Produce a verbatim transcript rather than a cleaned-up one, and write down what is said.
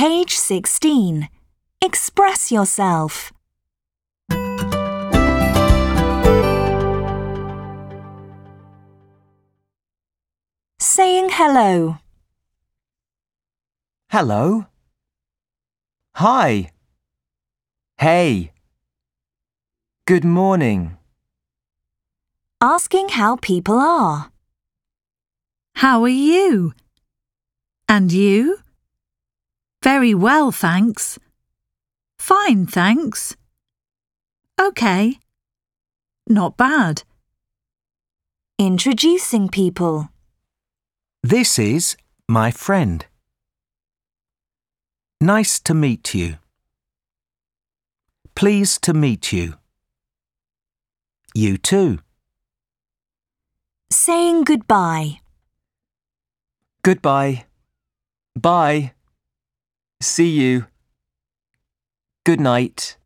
Page sixteen. Express yourself. Saying hello. Hello. Hi. Hey. Good morning. Asking how people are. How are you? And you? Very well, thanks. Fine, thanks. OK. Not bad. Introducing people. This is my friend. Nice to meet you. Pleased to meet you. You too. Saying goodbye. Goodbye. Bye. See you. Good night.